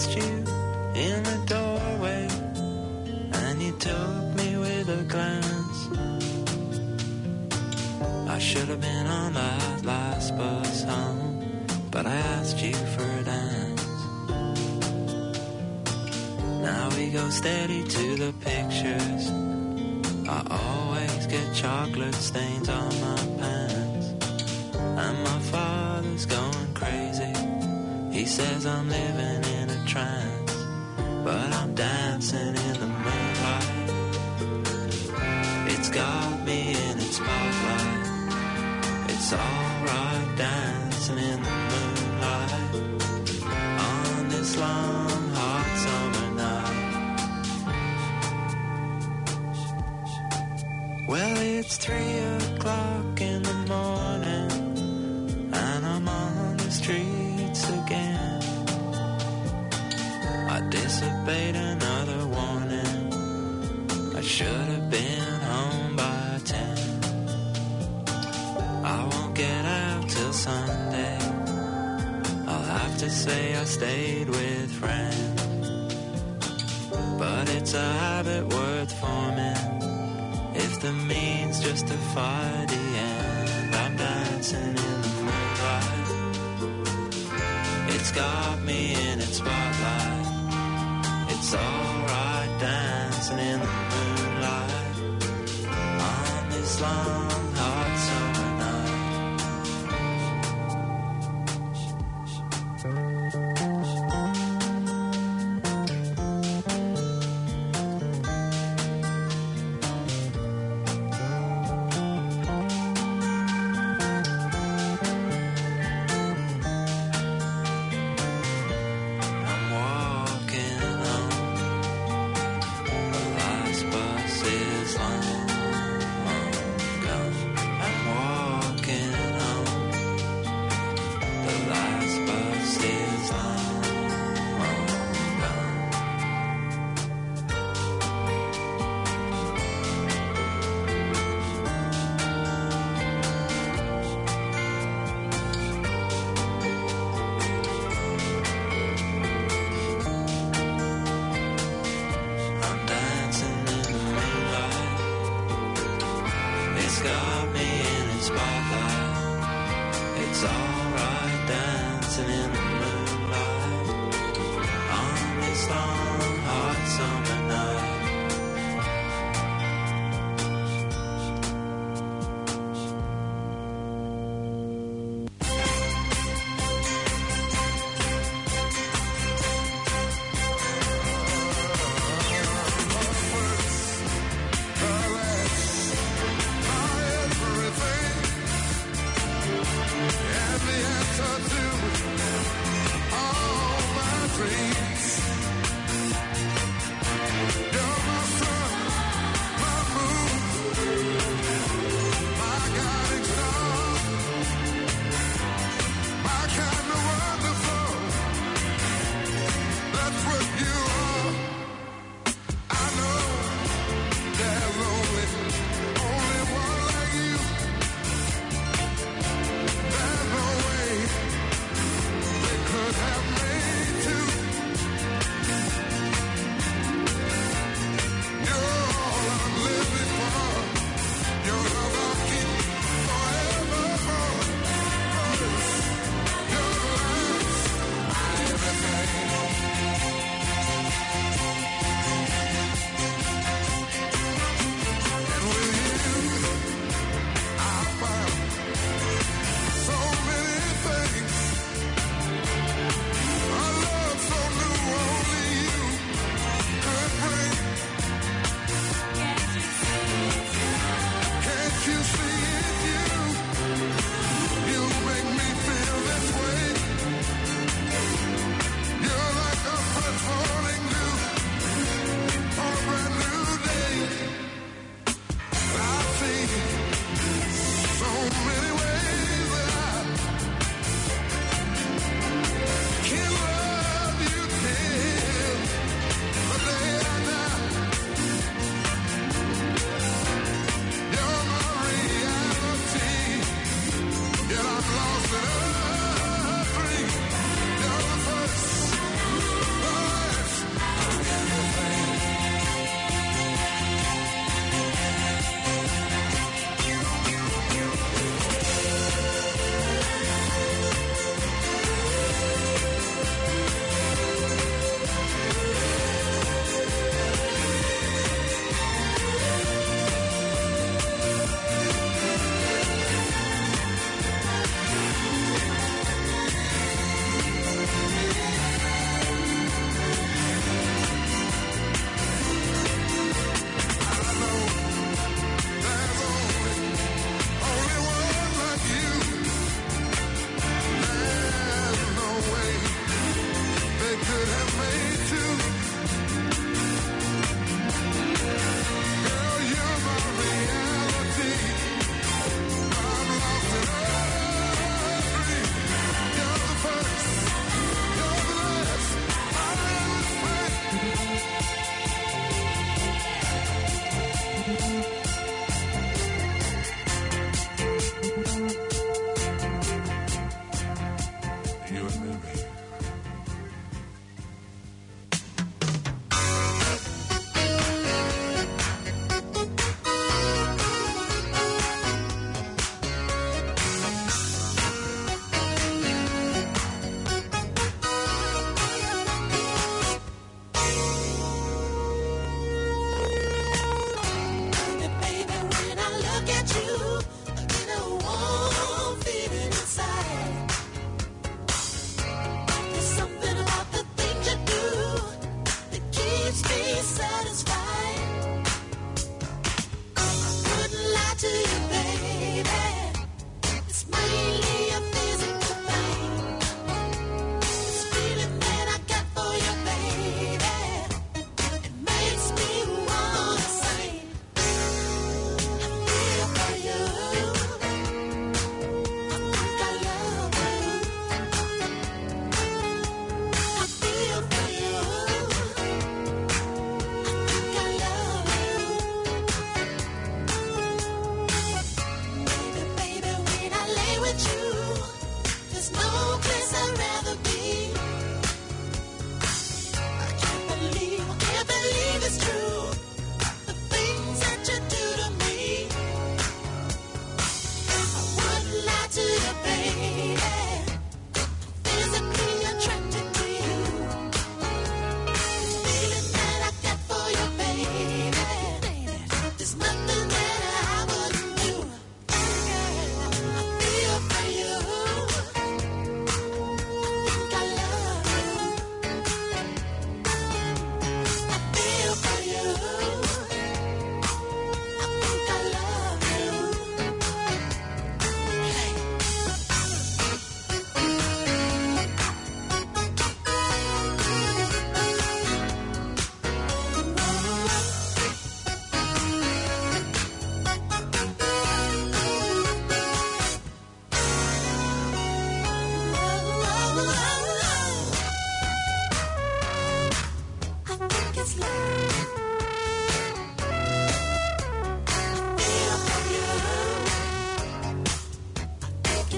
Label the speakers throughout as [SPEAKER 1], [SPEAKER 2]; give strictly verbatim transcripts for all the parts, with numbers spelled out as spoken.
[SPEAKER 1] passed you in the doorway, and you took me with a glance. I should have been on that last bus home, but I asked you for a dance. Now we go steady to the pictures. I always get chocolate stains on my pants, and my father's going crazy. He says I'm living in a trance, but I'm dancing in the moonlight. It's got me in its spotlight. It's alright dancing in the moonlight on this long hot summer night. Well, it's three o'clock in the morning, and I'm on the streets again. I disobeyed another warning. I should have been home by ten. I won't get out till Sunday. I'll have to say I stayed with friends, but it's a habit worth forming if the means justify the end. I'm dancing in the moonlight. It's got me in its spotlight. It's alright dancing in the moonlight on this long hot summer night. I'm walking home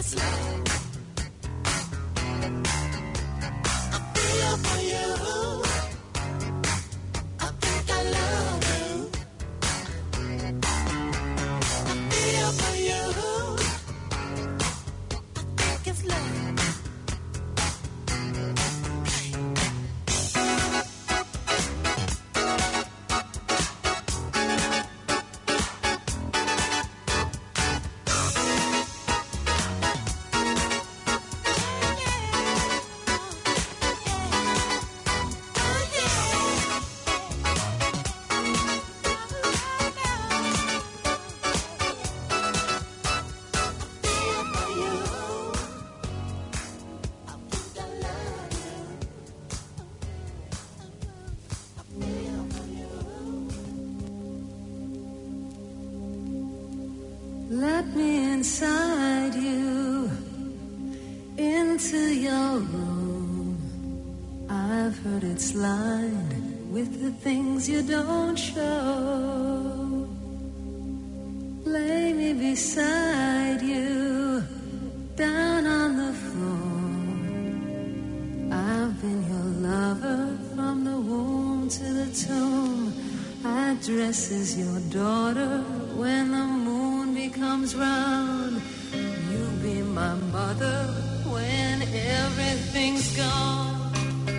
[SPEAKER 2] Let me inside you, into your room. I've heard it's lined with the things you don't show. Lay me beside you, down on the floor. I've been your lover from the womb to the tomb. I dress as your daughter when the moon becomes round. You be my mother when everything's gone.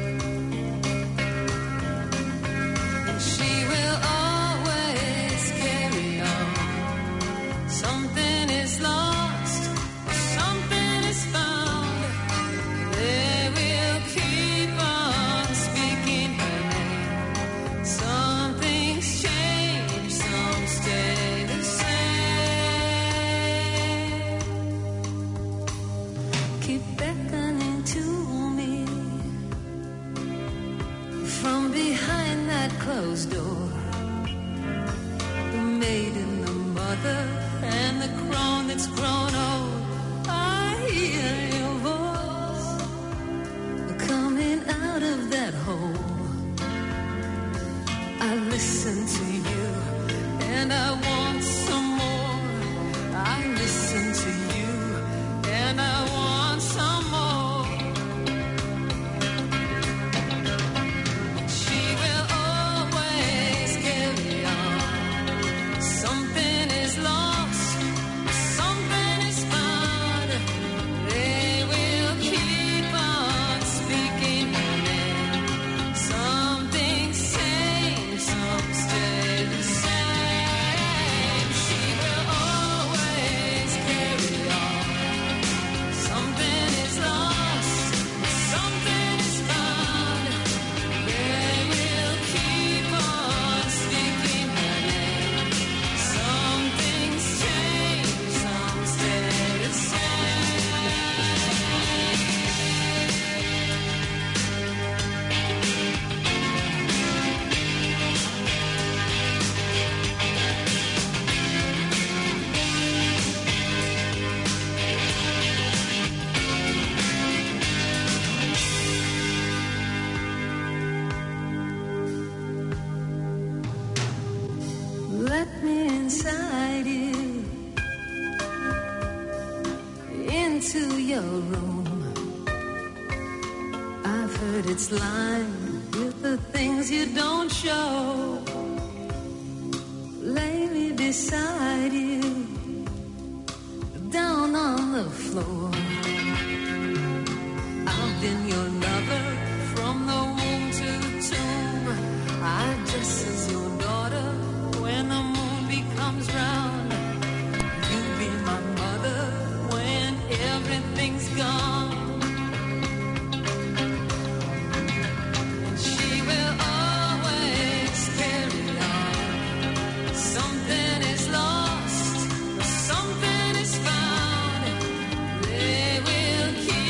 [SPEAKER 2] And she will always carry on. Something is lost, something is found. They will keep on speaking her name. Something's changed, some stay the same. Keep beckoning to me from behind that closed door. The maiden, the mother, and the crone that's grown old. I hear your voice coming out of that hole. I listen to you and I want some more. I listen to you and I want some more. She will always carry on. Something is lost, something is found. They will keep on speaking her name. Something's changed, some stay the same. She will always carry on. Something is lost, something is found. They will keep on speaking her name. Something's changed, some stay the same. Let me inside you, into your room. I've heard it's lined with the things you don't show. Lay me beside you, down on the floor. I've been your lover from the womb to the tomb. I dress as your daughter when the moon becomes round. You be my mother when everything's gone. And she will always carry on. Something is lost, something is found. They will keep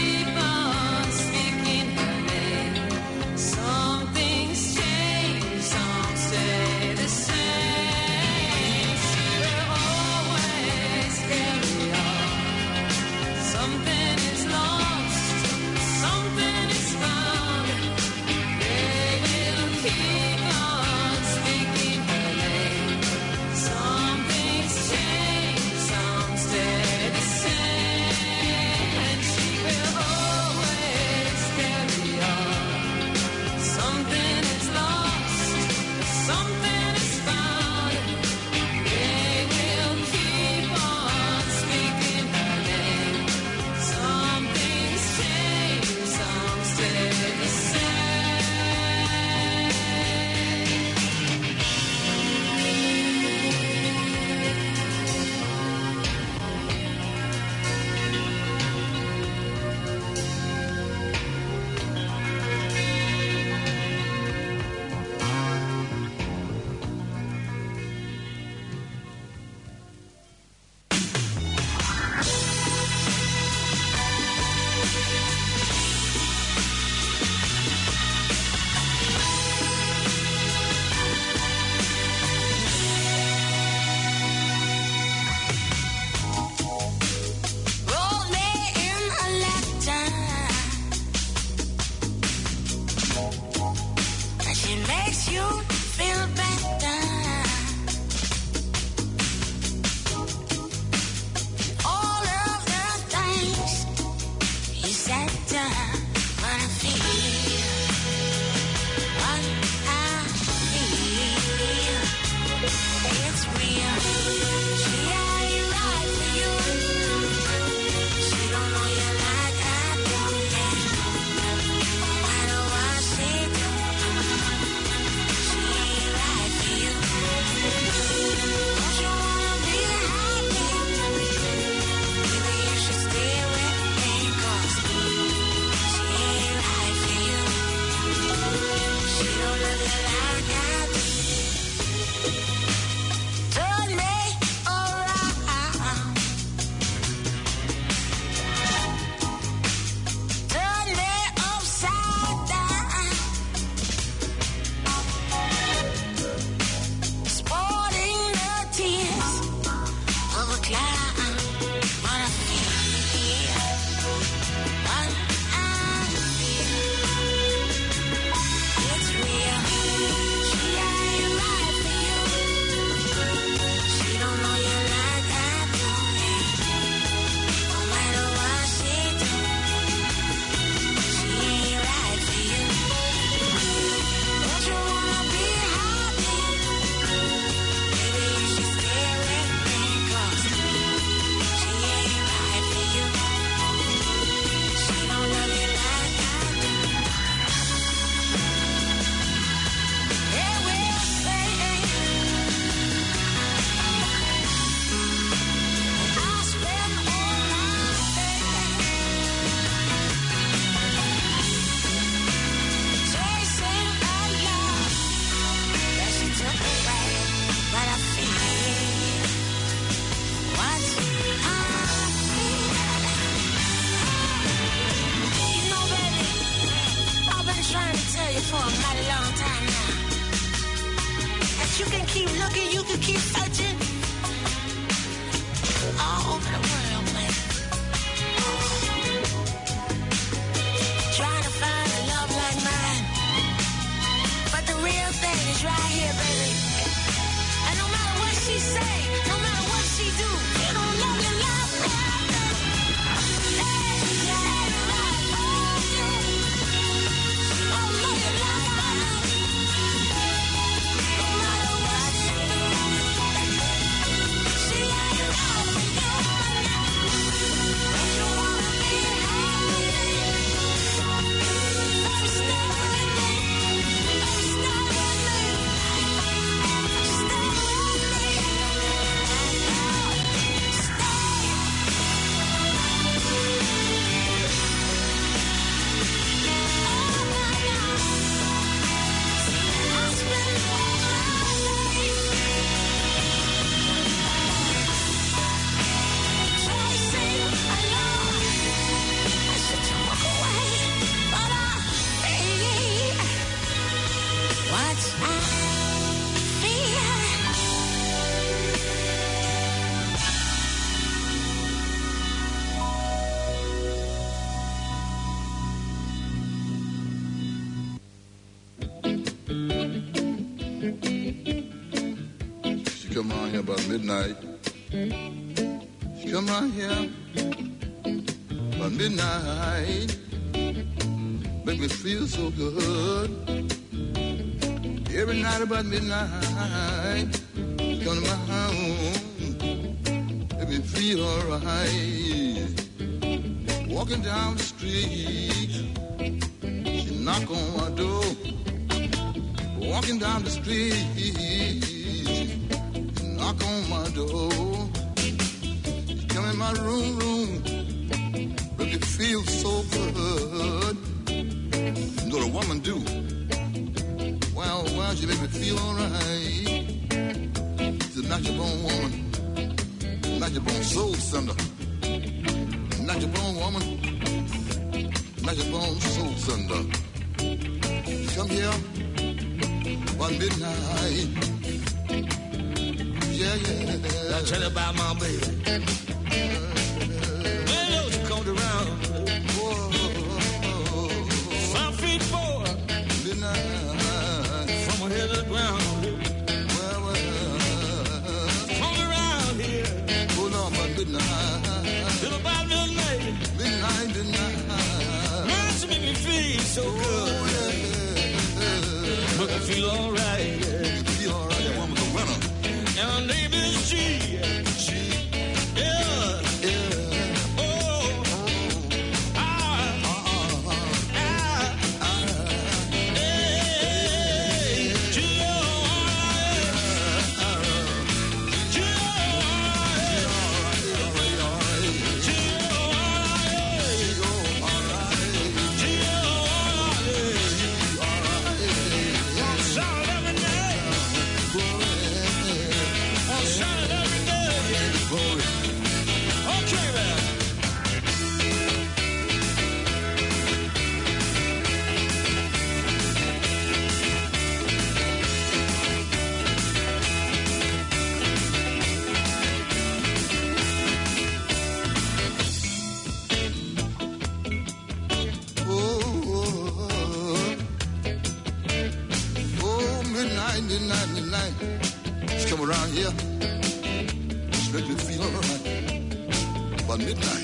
[SPEAKER 3] for a mighty long time now. But you can keep looking, you can keep searching. All over the world, man. Trying to find a love like mine. But the real thing is right here, baby. And no matter what she say, no matter what she do, you don't love your life, baby. Hey, yeah, right, oh, yeah. Oh, love your life, baby. No matter what she do, she ain't love for you. Don't you wanna be happy? Baby, stay with me. Baby, stay with me. Stay with me.
[SPEAKER 4] She come around here about midnight. She come around here about midnight. Make me feel so good. Every night about midnight, she come to my house. Make me feel alright. Walking down the street, she knock on my door. Walking down the street, knock on my door. She come in my room, room, make it feel so good. You know what a woman do? Well, well, she make me feel alright. She's a natural born woman, natural born soul sender, natural born woman, natural born soul sender. She come here one midnight. Yeah, yeah.
[SPEAKER 5] I'll tell you about my baby. Well, she comes around.
[SPEAKER 4] Whoa,
[SPEAKER 5] Five feet four.
[SPEAKER 4] midnight.
[SPEAKER 5] From her head to the ground.
[SPEAKER 4] Well, well,
[SPEAKER 5] Come around here.
[SPEAKER 4] hold on, but midnight.
[SPEAKER 5] Till about midnight.
[SPEAKER 4] Midnight, midnight.
[SPEAKER 5] Man, she make me feel so good.
[SPEAKER 4] Oh, yeah.
[SPEAKER 5] Make me feel alright.
[SPEAKER 4] You feel alright, that woman's a winner.
[SPEAKER 5] And her name is G.
[SPEAKER 4] She,
[SPEAKER 5] Yeah.
[SPEAKER 4] yeah.
[SPEAKER 5] Oh. Ah.
[SPEAKER 4] Uh-uh.
[SPEAKER 5] Ah. Hey. G. G. Okay, man.
[SPEAKER 4] Oh, midnight, midnight, midnight. She come around here. She make me feel alright. About midnight.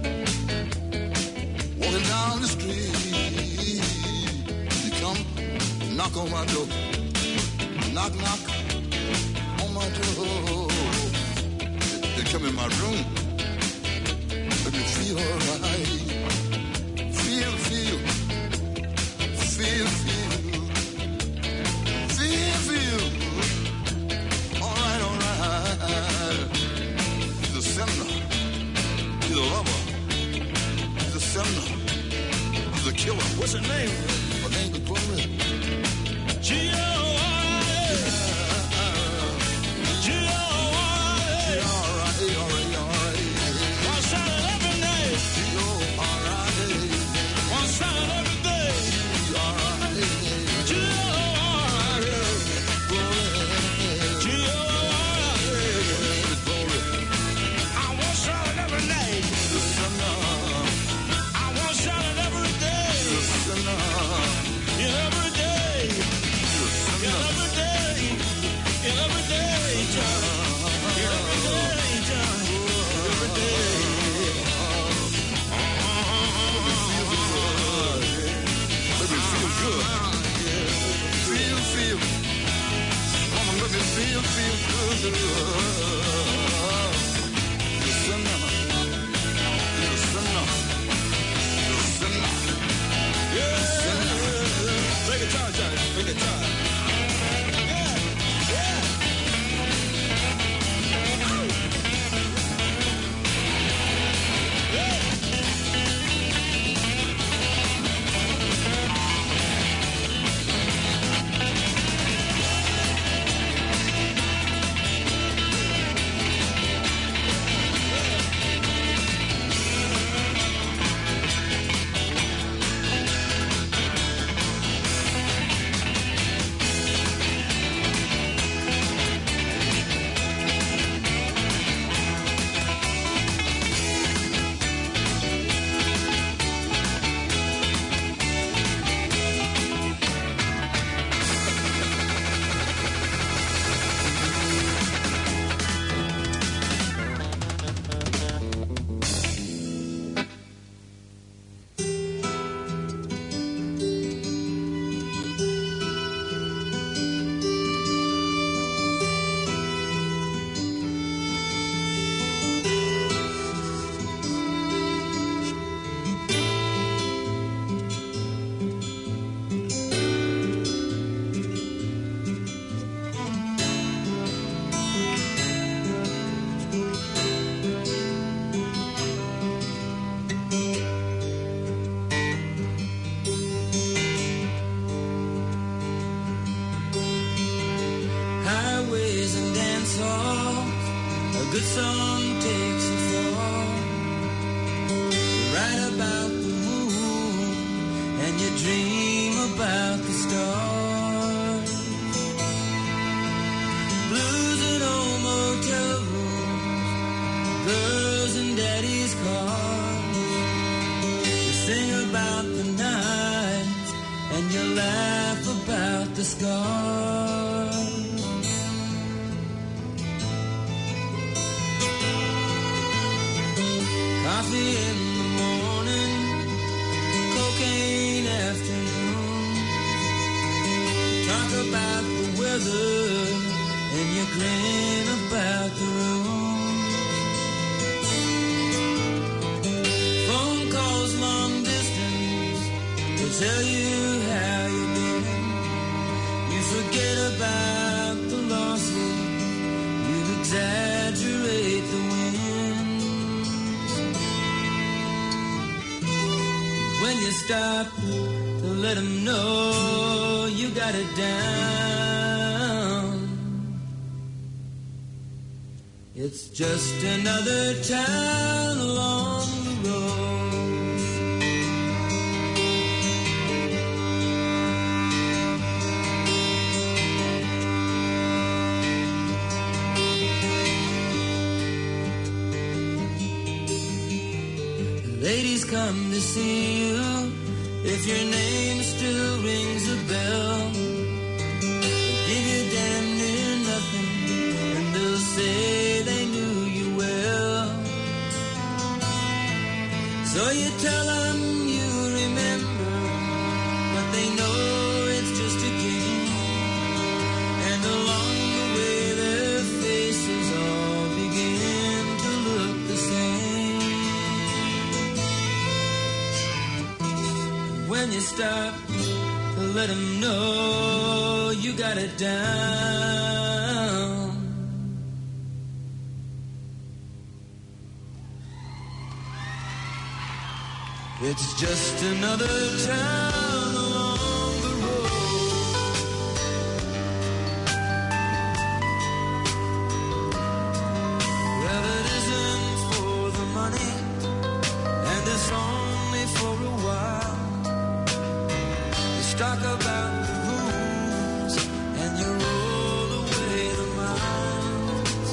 [SPEAKER 4] Walking down the street. She come, knock on my door. Knock, knock on my door. They, they come in my room. Make me feel alright. Feel, feel. Feel, feel. Feel, feel. All right, all right. He's a sinner. He's a lover. He's a sinner. He's a killer.
[SPEAKER 5] What's her name?
[SPEAKER 4] Her name is Glory.
[SPEAKER 5] G. O. G. O.
[SPEAKER 4] All right, all right, all right.
[SPEAKER 5] One shot every night.
[SPEAKER 4] Oh, all right.
[SPEAKER 5] One shot every day.
[SPEAKER 4] All right.
[SPEAKER 1] about the stars. Blues in old motel rooms, girls in daddy's cars. You sing about the nights and you laugh about the scars. Coffee in the morning, cocaine afternoon. Talk about the weather and you grin about the room. Phone calls long distance to tell you how you've been. You forget about the losses, you exaggerate the wins. When you stop to let them know you got it down, it's just another town along the road. Ladies come to see you if your name still rings a bell. They'll give you damn near nothing and they'll say they knew you well. So you tell them you remember, but they know it's just a game. And along the way their faces all begin to look the same. When you stop to let them know you got it down, it's just another town along the road. Well, it isn't for the money, and it's only for a while. Talk about the rooms and you roll away the miles.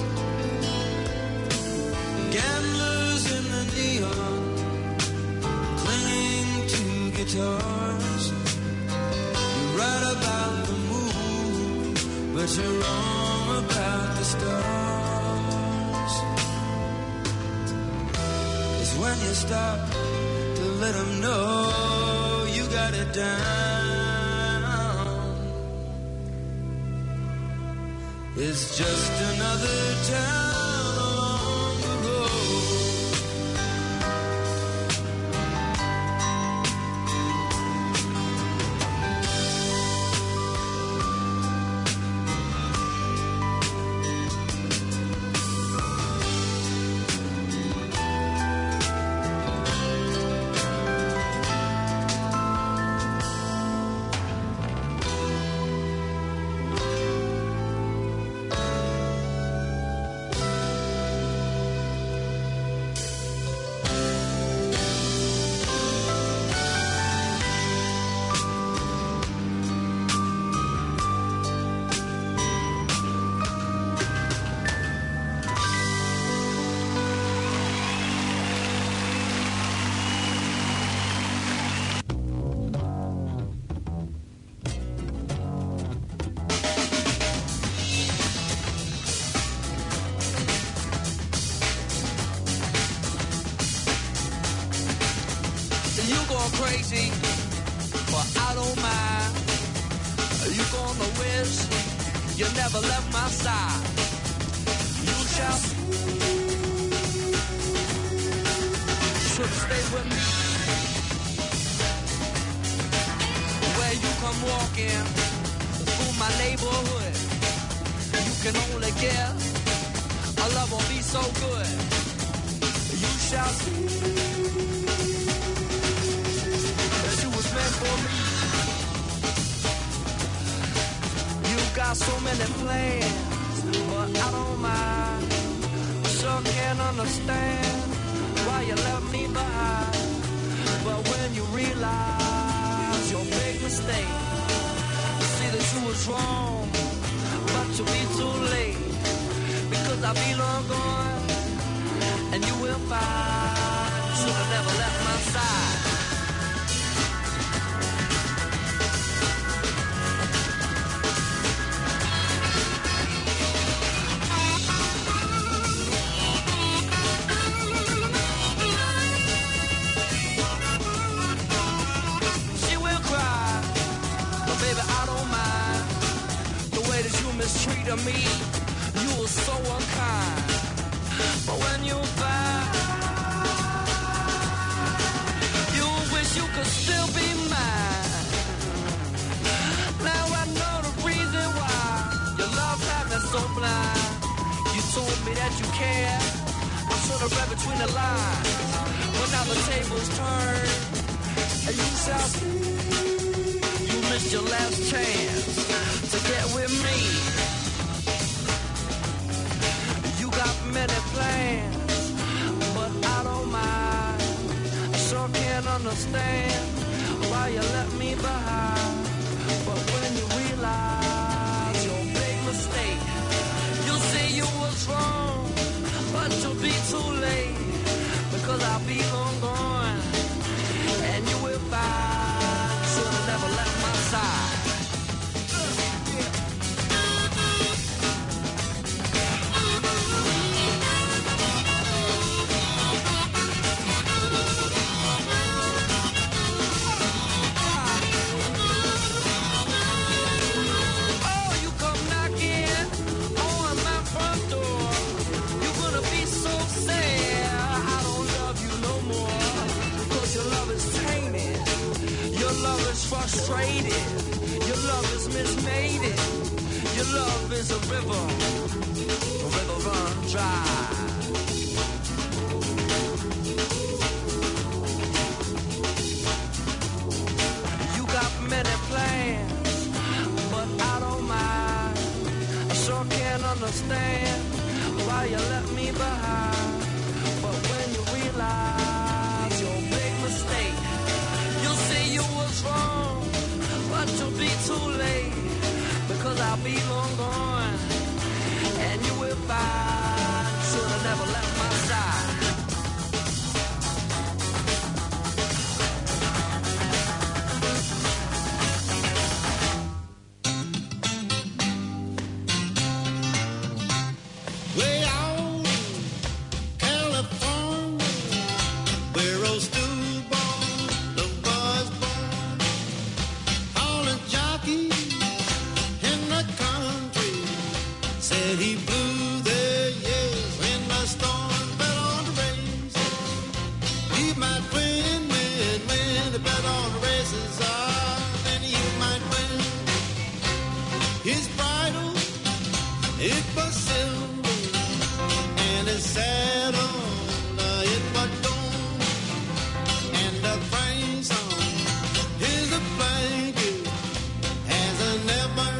[SPEAKER 1] Gamblers in the neon, clinging to guitars. You write about the moon, but you're wrong about the stars. It's when you stop to let them know you got it down. It's just another town along the road. Crazy, but I don't mind. You gonna wish you never left my side. You shall should stay with me. Where you come walking through my neighborhood, you can only guess our love will be so good. You shall see. For me, you got so many plans, but I don't mind. Sure can't understand why you left me behind. But when you realize your big mistake,
[SPEAKER 6] was wrong, but you'll be too late, because I'll be long gone, and you will find you should have never left my side. Mistreated me, you were so unkind. But when you find, you wish you could still be mine. Now I know the reason why your love had me so blind. You told me that you cared, I should have read between the lines. But now the tables turn, and you shall see you missed your last chance to get with me. You got many plans, but I don't mind. I sure can't understand why you left me behind. But when you realize your big mistake, you'll see you was wrong, but you'll be too late, because I'll be long gone, and you will find you should have never left my side. Frustrated, your love is mismated, your love is a river, a river run dry. You got many plans, but I don't mind. I sure can't understand why you left me behind. But when you realize your big mistake, you'll see you was wrong, but you'll be too late, because I'll be long gone, and you will find you should have never left my side.
[SPEAKER 7] Way out California, where old Stu said he blew their years when the storm fell on the races. He might win, win, win, the bet on the races are, then you might win. His bridle, it was silver, and his saddle, uh, it was gold, and the price on his blanket has a never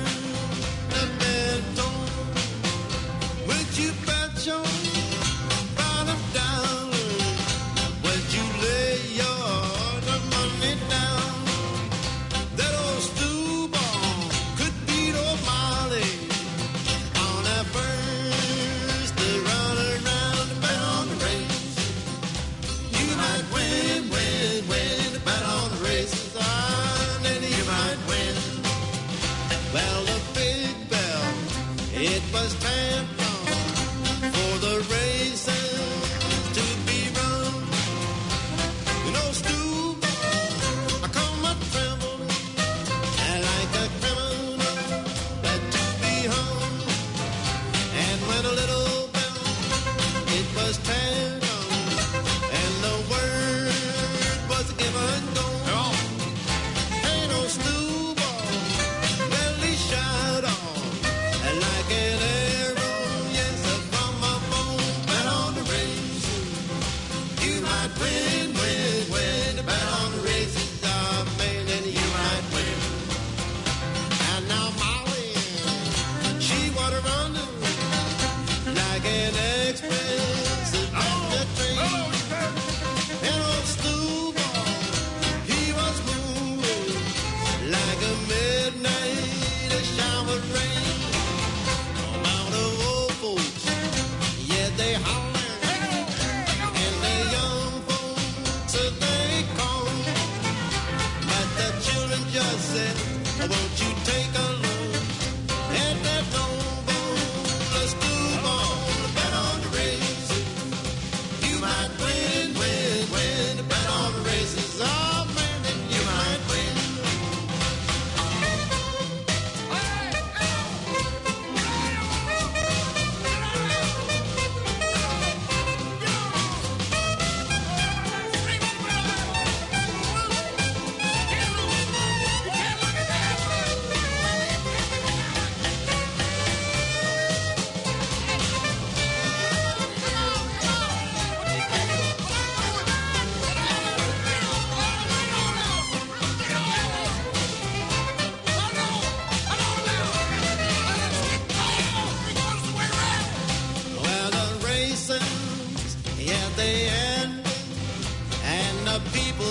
[SPEAKER 7] you bet your bottom dollar, would you lay your money down? That old Stu Ball could beat old Molly on that first run around the bet on the race. You might win, win, win the bet on the races, ah, then you might win. Well, the big bell, it was time for the races to be run. You know, Stu, I come up trembling, and like a criminal that to be hung. And when a little bell, it was turned on, and the word was given gone. Hey, no Stu, well, he shot off like an arrow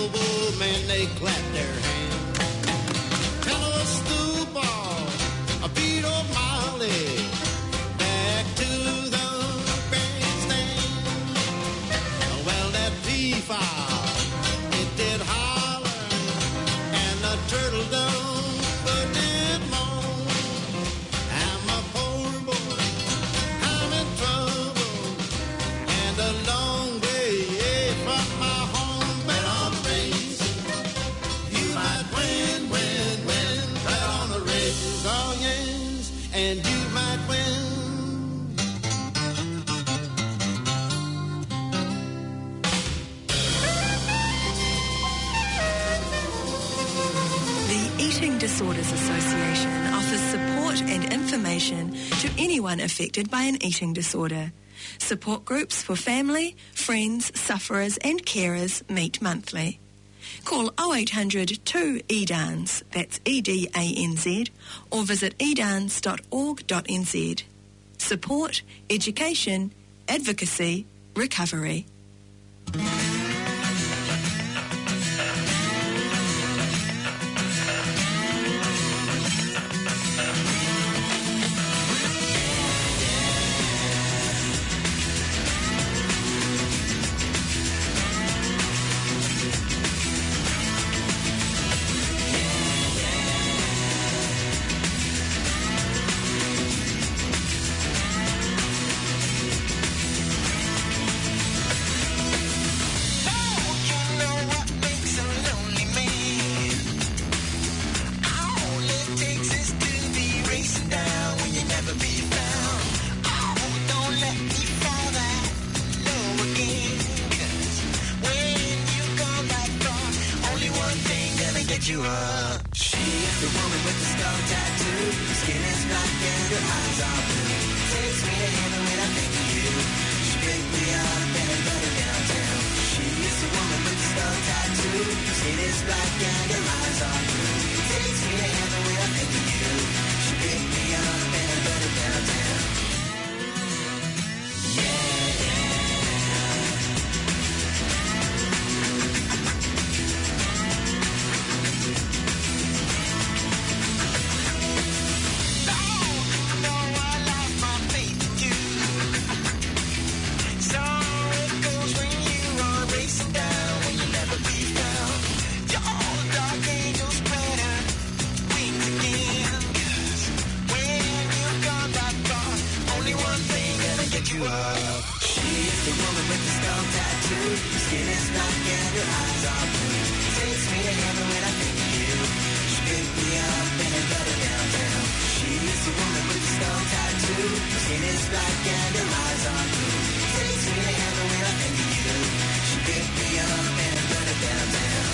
[SPEAKER 7] old men, they clap their hands. Tell us the ball, a beat of Molly, back to the bandstand. Well, that P-file, it did holler, and the turtle dove, but did moan. I'm a poor boy, I'm in trouble, and a long way from my home. Bet on the race, you might win, win, win. Bet on the races, oh yes, and you might win.
[SPEAKER 8] The Eating Disorders Association offers support and information to anyone affected by an eating disorder. Support groups for family, friends, sufferers and carers meet monthly. Call oh eight hundred two E D A N S, that's E D A N Z, or visit edans dot org dot n z. Support, education, advocacy, recovery.
[SPEAKER 9] You up. She is the woman with the skull tattoo. Skin is black and her eyes are blue. Takes me to heaven when I think of you. She picked me up and I got her downtown. She is the woman with the skull tattoo. Skin is black and her eyes are blue. Takes me to heaven when I think of you. She picked me up and I got her downtown. You up. She is the woman with the skull tattoo. Her skin is black and her eyes are blue. Takes me to heaven when I think of you. She picked me up and I got her downtown. She is the woman with the skull tattoo. Her skin is black and her eyes are blue. Takes me to heaven when I think of you. She picked me up and I got her downtown.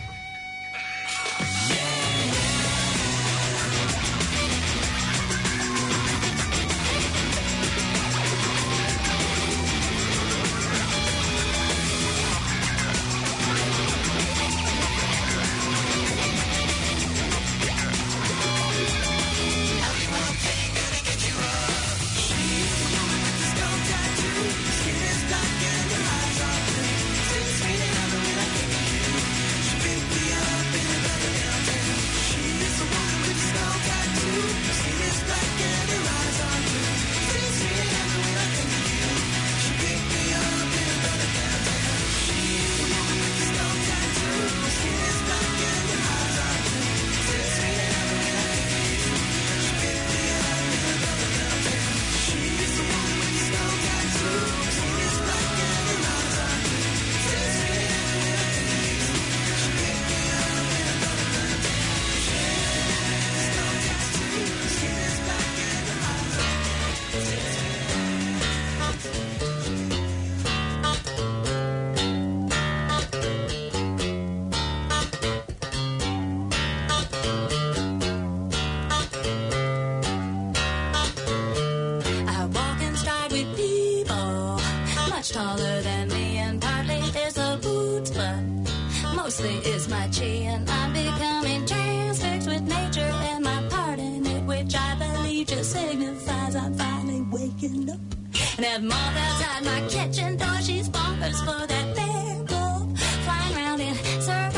[SPEAKER 2] Taller than me, and partly there's a boots, but mostly it's my chin. I'm becoming transfixed with nature and my part in it, which I believe just signifies I'm finally waking up. And have moth outside my kitchen door, she's bonkers for that bear bull, flying around in circles.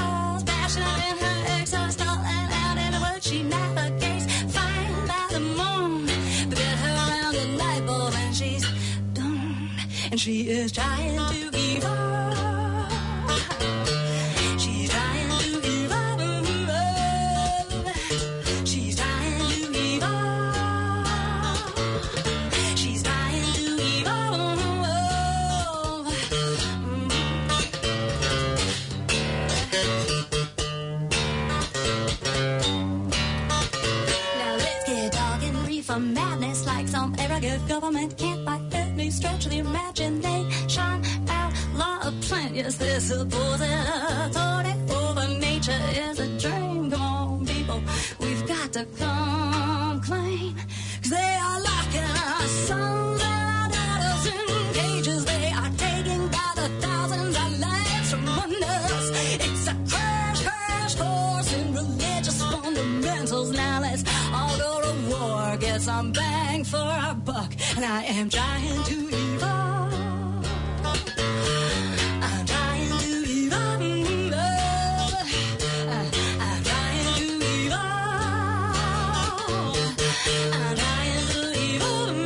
[SPEAKER 2] and she is trying to evolve. She's trying to evolve. She's trying to evolve. She's trying to evolve. Now let's get dog and reefer madness like some arrogant government can't by any stretch of the imagination outlaw a plan. Yes, this supposed authority over nature is a dream. Come on, people, we've got to come clean. 'Cause they are locking our sons and our daughters in cages. They are taking by the thousands our lives from under us. It's a crash, crash course in religious fundamentals. Now let's all go to war, get some bang for our buck. And I am trying to evolve. I'm trying to evolve. I'm trying to evolve. I'm trying to evolve.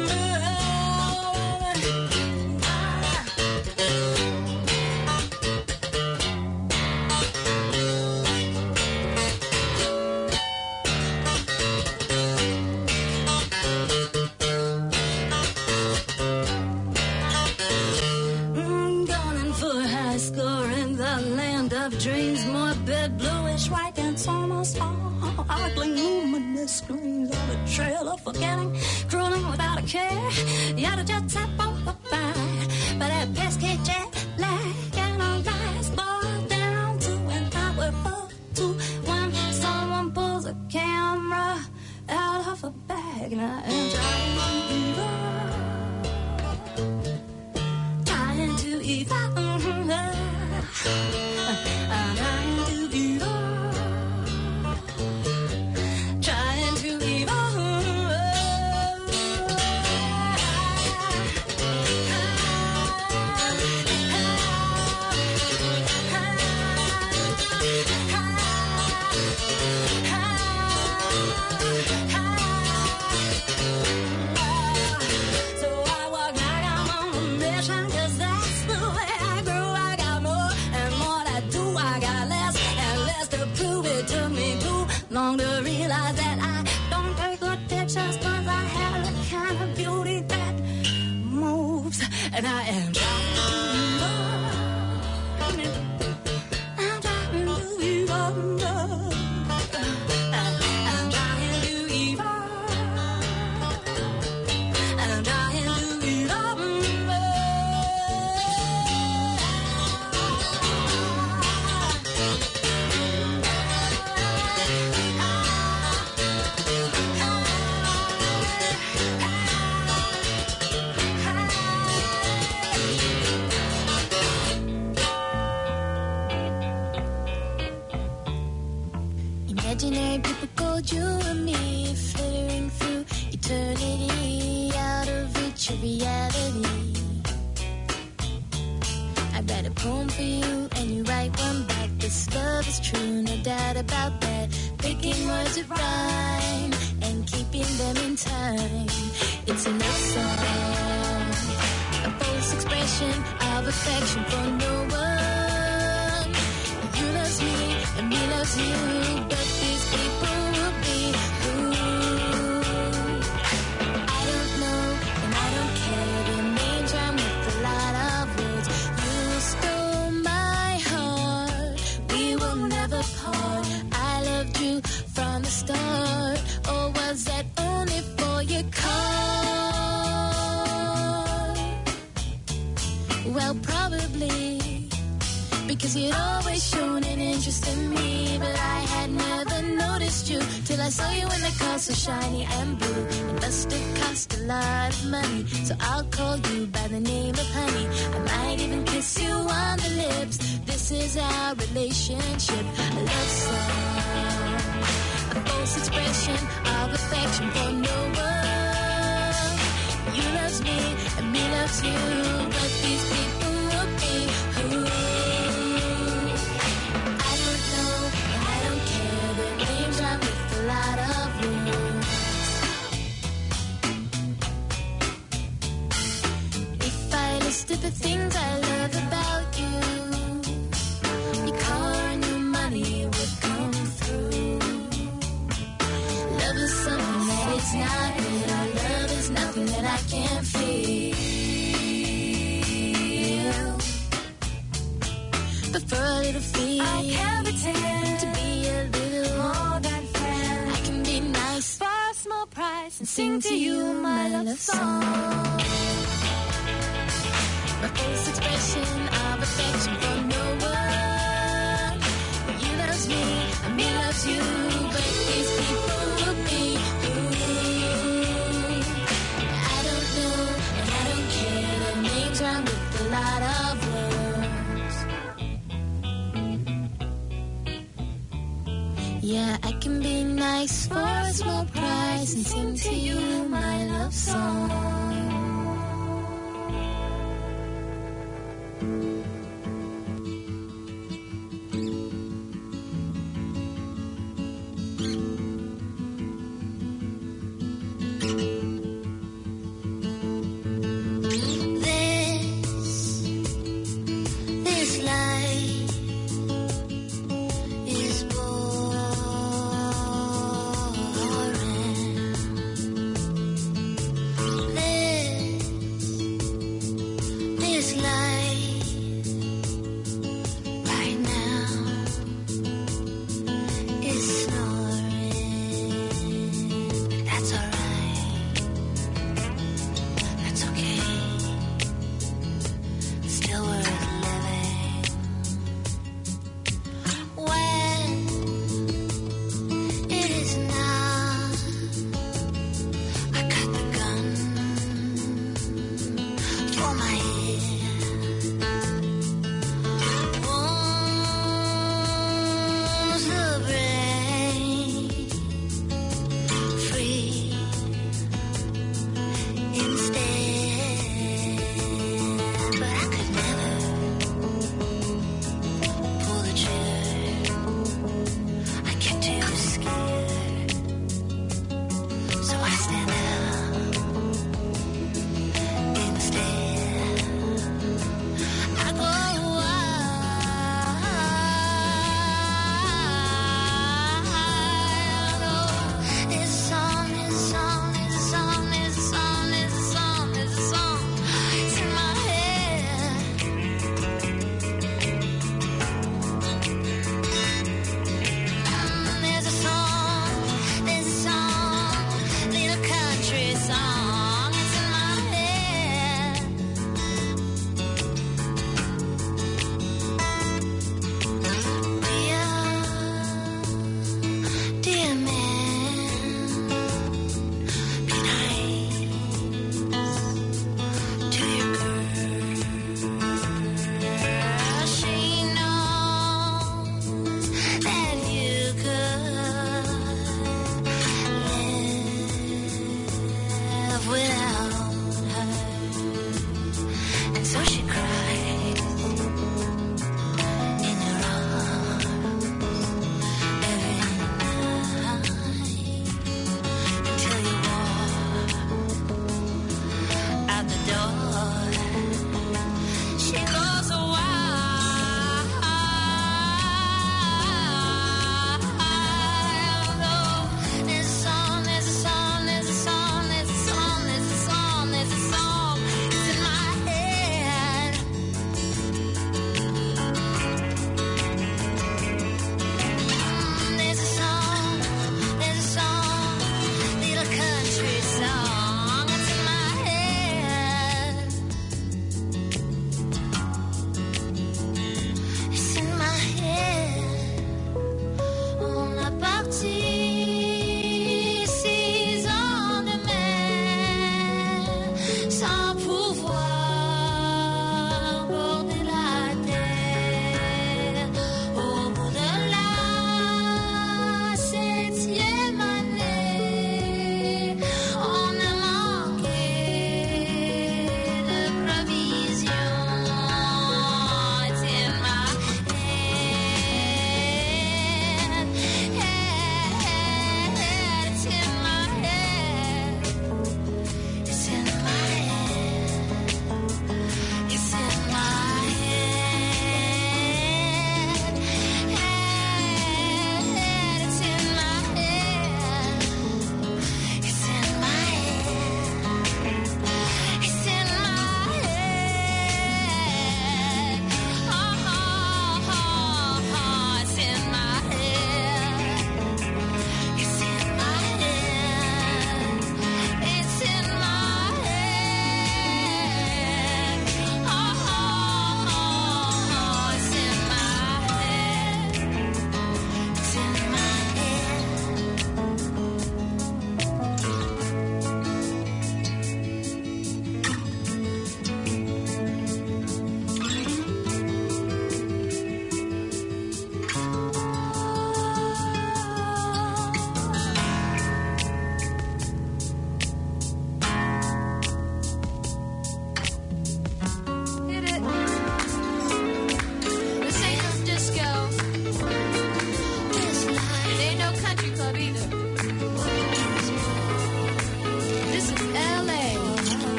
[SPEAKER 2] Mm, gunning for high score in the land of dreams. Morbid, bluish, white, and almost all ugly, luminous screens of a trail of forgetting, cruising without a care. Yada jet tap on the fire, but that pesky jet lag and our lives boil down to an hour or two when someone pulls a camera out of a bag. And I am trying to evolve. Trying to evolve. I'm trying to evolve. Trying to So I walk like I'm on a mission, 'cause that's the way I grew. I got more and more I do. I got less and less to prove. It took me too long to realize that I don't take good pictures, 'cause I have the kind of beauty that moves. And I am trying to evolve. I'm trying to evolve. I'm trying to evolve. I'm trying to evolve.
[SPEAKER 10] Imaginary people called you and me, flittering through eternity, out of reach of reality. I write a poem for you and you write one back. This love is true, no doubt about that. Picking words that rhyme and keeping them in time. It's a love song, a false expression of affection for no one. You love me and me loves you, but these people will be who? I don't know and I don't care. Their names rhyme with a lot of words. You stole my heart, we will never part. I loved you from the start, or was that only for your call? Well, probably, because you'd always shown an interest in me, but I had never noticed you till I saw you in the car so shiny and blue. It must have cost a lot of money, so I'll call you by the name of honey. I might even kiss you on the lips. This is our relationship, a love song, a false expression of affection for no one. You love me and me loves you, but these people will be who? I don't know and I don't care. Their names rhyme with a lot of words. If I listed the for a little fee. I can pretend to be a little more than friend. I can be nice for a small price and sing to you my love song. My false expression of affection for no one. You loves me, and me loves you, but these people would be ooh. I don't know, and I don't care. The names rhyme with a lot of words. Yeah, I can be nice for a small price and sing to you my love song.
[SPEAKER 3] This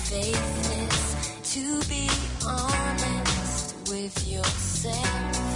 [SPEAKER 10] faith is to be honest with yourself.